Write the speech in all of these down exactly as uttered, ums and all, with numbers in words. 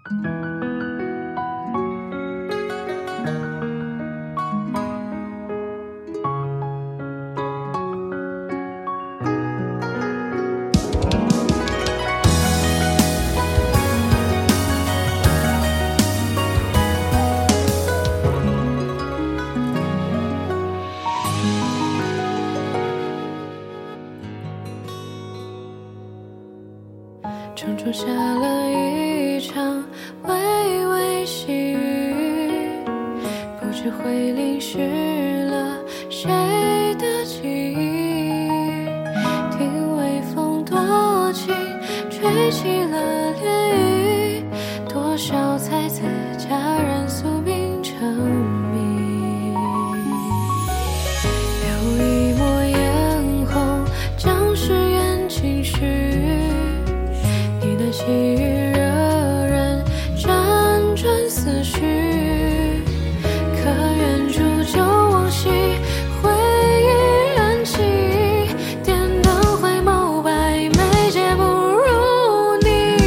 城中下了一场微微细雨，不知会淋湿了谁的记忆。听微风多轻，吹起了涟漪，多少才子佳人宿命成谜。留一抹嫣红，将誓言轻许，细雨惹人辗转思绪，可愿煮酒往昔，回忆燃起，点灯回眸，百媚皆不如你。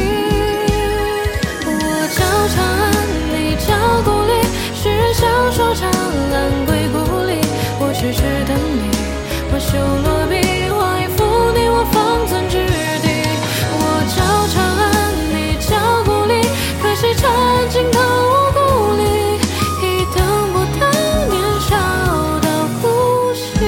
我叫长安，你叫故里，世人笑说长安归故里，我痴痴等你，我修罗壁，画一幅你我方寸之地。我叫长安，可惜缠尽头无故里，一等不到年少的呼吸。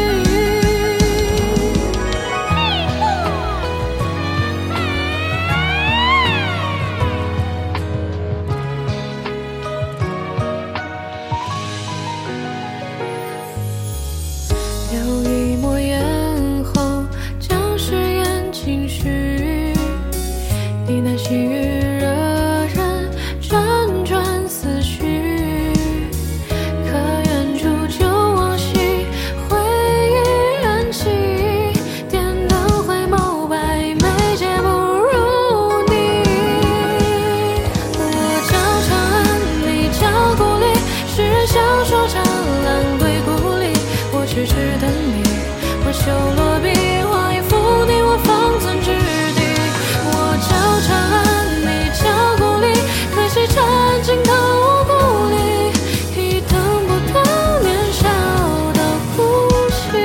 留一抹嫣红，将誓言轻许，呢喃细语辗转思绪，可愿煮酒往昔，回忆燃起，点灯回眸，百媚皆不如你。我叫长安，你叫故里，世人笑说长安归故里，我痴痴等你，我修罗壁，画一幅你我方寸之地。我叫长安，你叫故里，可惜缠尽头无故里，一等不到年少的呼吸。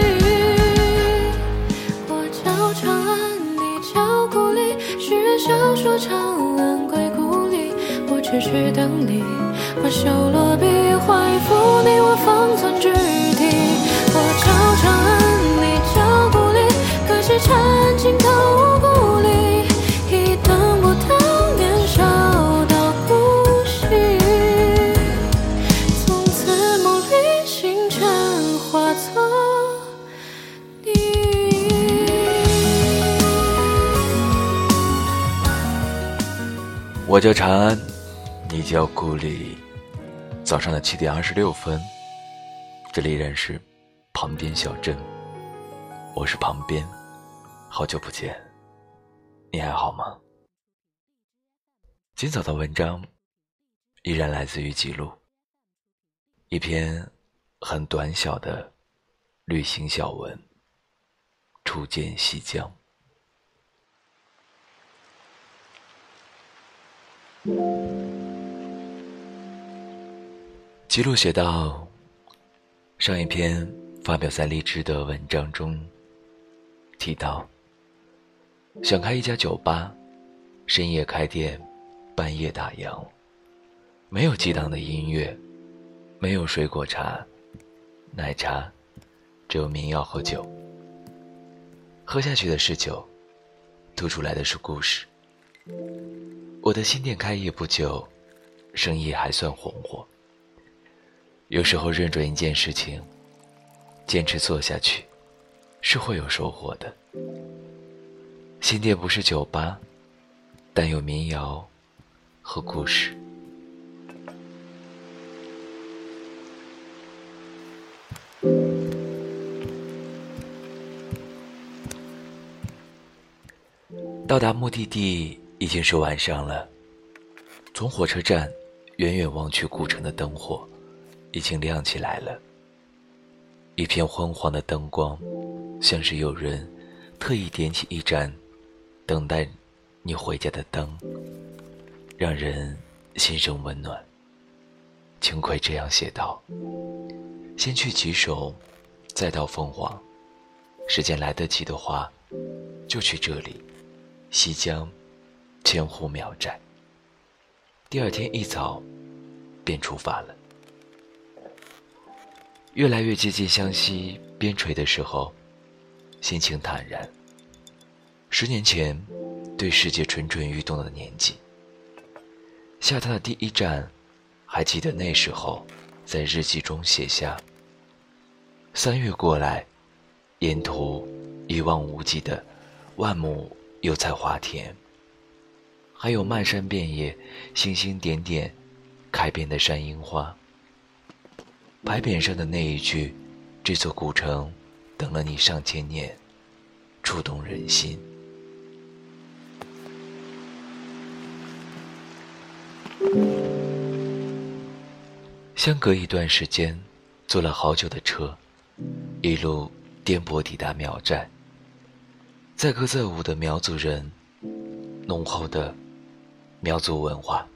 我叫长安，你叫故里，世人笑说长安归故里，我痴痴等你，我修罗壁，画一幅你我方寸之地。我叫长安，你叫故里，可惜缠尽头无故里，一等不到年少的呼吸。从此梦里星辰化作你。 我叫长安，你叫故里。早上的七点二十六分，这里仍是旁边小镇，我是旁边，好久不见，你还好吗？今早的文章依然来自于记录，一篇很短小的旅行小文，初见西江。记录写道，上一篇发表在励志的文章中提到，想开一家酒吧，深夜开店，半夜打烊，没有激荡的音乐，没有水果茶、奶茶，只有民谣和酒。喝下去的是酒，吐出来的是故事。我的新店开业不久，生意还算红火。有时候认准一件事情，坚持做下去，是会有收获的。新店不是酒吧，但有民谣和故事。到达目的地已经是晚上了，从火车站远远望去，古城的灯火已经亮起来了。一片昏黄的灯光，像是有人特意点起一盏等待你回家的灯，让人心生温暖。秦桧这样写道：先去棘首，再到凤凰，时间来得及的话，就去这里西江千户苗寨。第二天一早便出发了。越来越接近湘西边陲的时候，心情坦然。十年前对世界蠢蠢欲动的年纪，下榻的第一站，还记得那时候在日记中写下：三月过来，沿途一望无际的万亩油菜花田，还有漫山遍野星星点点开遍的山樱花。牌匾上的那一句“这座古城等了你上千年”，触动人心。相隔一段时间，坐了好久的车，一路颠簸抵达苗寨。载歌载舞的苗族人，浓厚的苗族文化。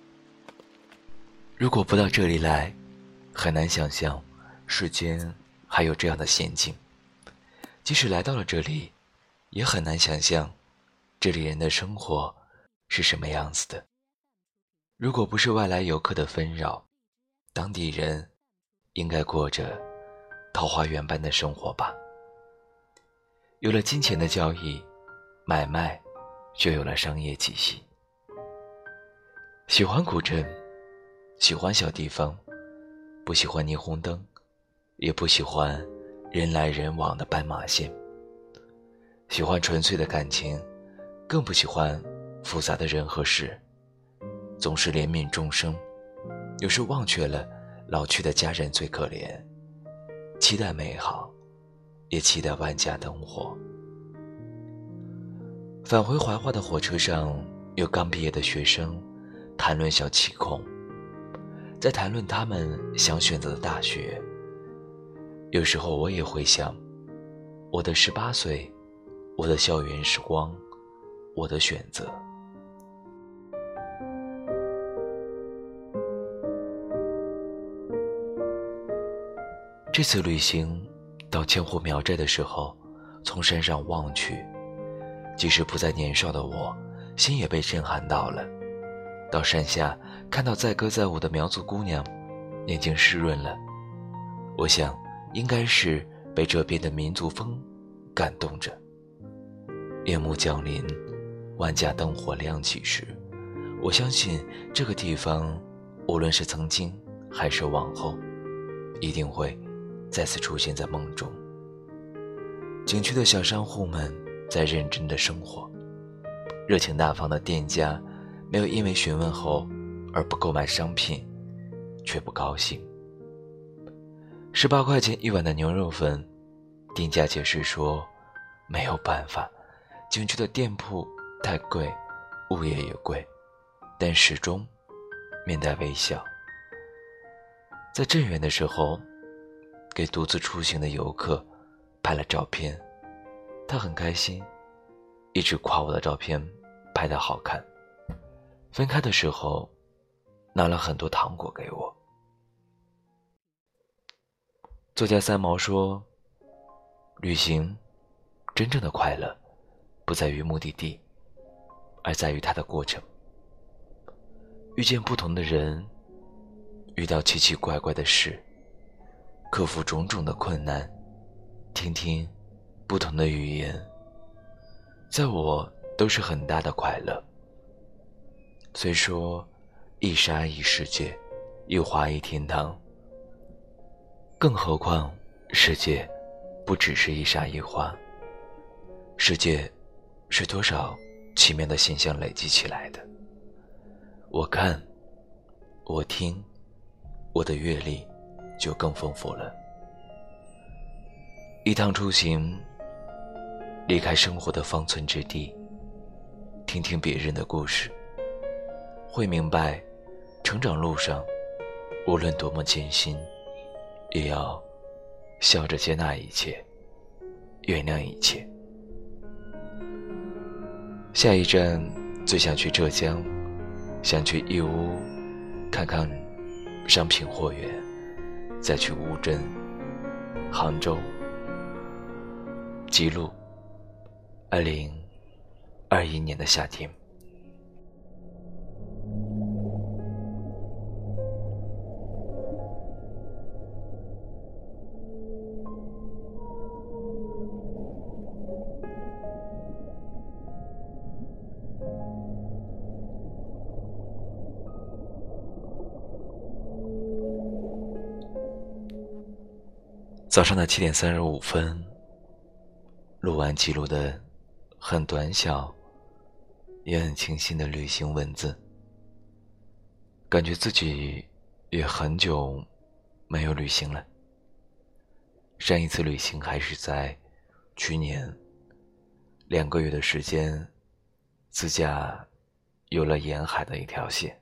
如果不到这里来，很难想象世间还有这样的险境。即使来到了这里，也很难想象这里人的生活是什么样子的。如果不是外来游客的纷扰，当地人应该过着桃花源般的生活吧。有了金钱的交易，买卖就有了商业气息。喜欢古镇，喜欢小地方，不喜欢霓虹灯，也不喜欢人来人往的斑马线。喜欢纯粹的感情，更不喜欢复杂的人和事。总是怜悯众生，有时忘却了老去的家人最可怜。期待美好，也期待万家灯火。返回怀化的火车上，有刚毕业的学生谈论小七孔，在谈论他们想选择的大学。有时候我也会想，我的十八岁，我的校园时光，我的选择。这次旅行到千户苗寨的时候，从山上望去，即使不再年少的我，心也被震撼到了。到山下看到载歌载舞的苗族姑娘，眼睛湿润了。我想应该是被这边的民族风感动着。夜幕降临，万家灯火亮起时，我相信这个地方无论是曾经还是往后，一定会再次出现在梦中。景区的小商户们在认真的生活，热情大方的店家没有因为询问后而不购买商品，却不高兴。十八块钱一碗的牛肉粉，店家解释说没有办法，景区的店铺太贵，物业也贵，但始终面带微笑。在镇远的时候，给独自出行的游客拍了照片，他很开心，一直夸我的照片拍得好看。分开的时候拿了很多糖果给我。作家三毛说，旅行真正的快乐不在于目的地，而在于它的过程。遇见不同的人，遇到奇奇怪怪的事，克服种种的困难，听听不同的语言，在我都是很大的快乐。虽说一沙一世界，一花一天堂，更何况世界不只是一沙一花，世界是多少奇妙的现象累积起来的。我看，我听，我的阅历就更丰富了。一趟出行，离开生活的方寸之地，听听别人的故事，会明白成长路上无论多么艰辛，也要笑着接纳一切，原谅一切。下一站最想去浙江， 想去义乌看看商品货源，再去乌镇、杭州、吉路。二零二一年的夏天，早上的七点三十五分，录完记录的很短小也很清新的旅行文字，感觉自己也很久没有旅行了。上一次旅行还是在去年，两个月的时间，自驾游了沿海的一条线。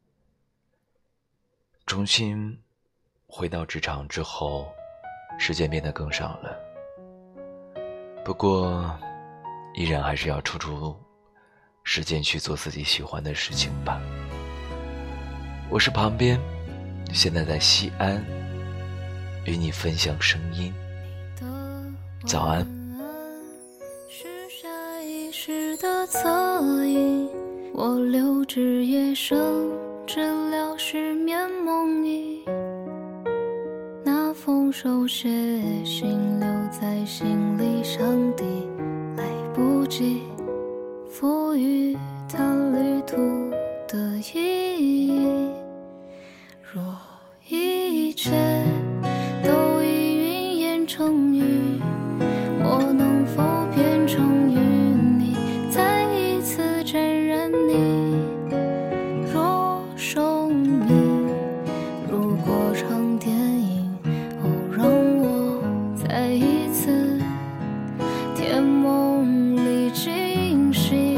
重新回到职场之后，时间变得更少了，不过依然还是要抽出时间去做自己喜欢的事情吧。我是旁边，现在在西安，与你分享声音。早安。 是下意识的侧影，我留至夜深，治疗失眠梦呓。那封手写信留在心里，上帝来不及赋予它旅途的意义。若一切都已云烟成雨，我能否变成与你再一次沾染你？若生命如果场电影，哦，让我再一次甜梦里惊醒。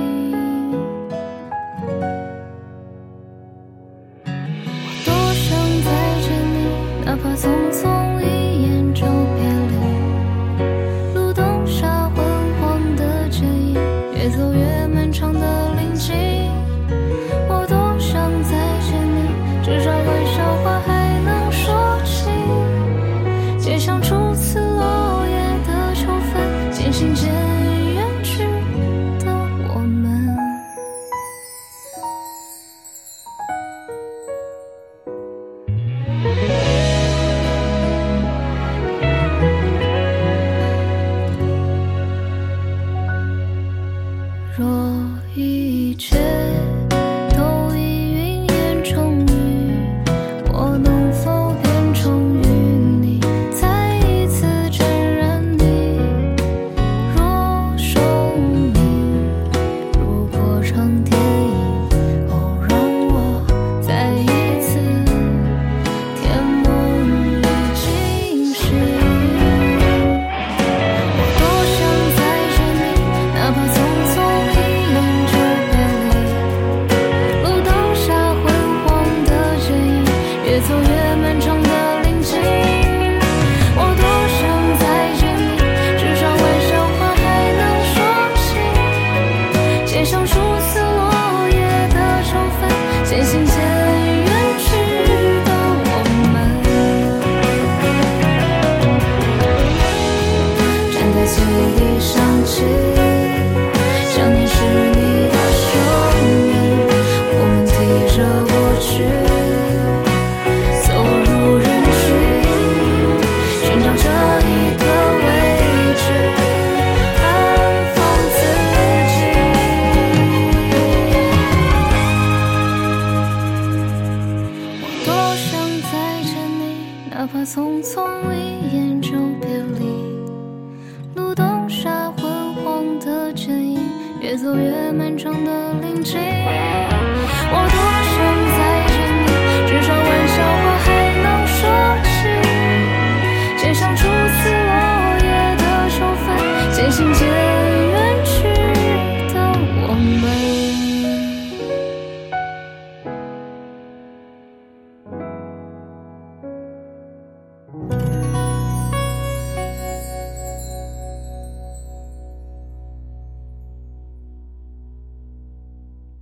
我多想再见你，哪怕匆匆一眼就别离。路灯下昏黄的剪影，越走越漫长的林径。我多想再见你，至少玩笑话还能说起。街上初次落叶的秋分，渐行渐远去的我们。若一切都已云烟成雨，我能否变成与你再一次沾染你？若生命如果场电影，哦，让我再一次甜梦里惊醒。我多想再见你，哪怕匆匆一眼就别离。路灯下昏黄的剪影，越走越漫长的林径。我多想再见你，至少玩笑话还能说起。街上初次落叶的秋分，渐行渐远去的我们。站在记忆里想起，想念是你的声音，我们提着过去，走入人群，寻找这一个位置，安放自己。我多想再见你，哪怕匆匆一眼就别离。路灯下昏黄的剪影，越走越漫长的林径。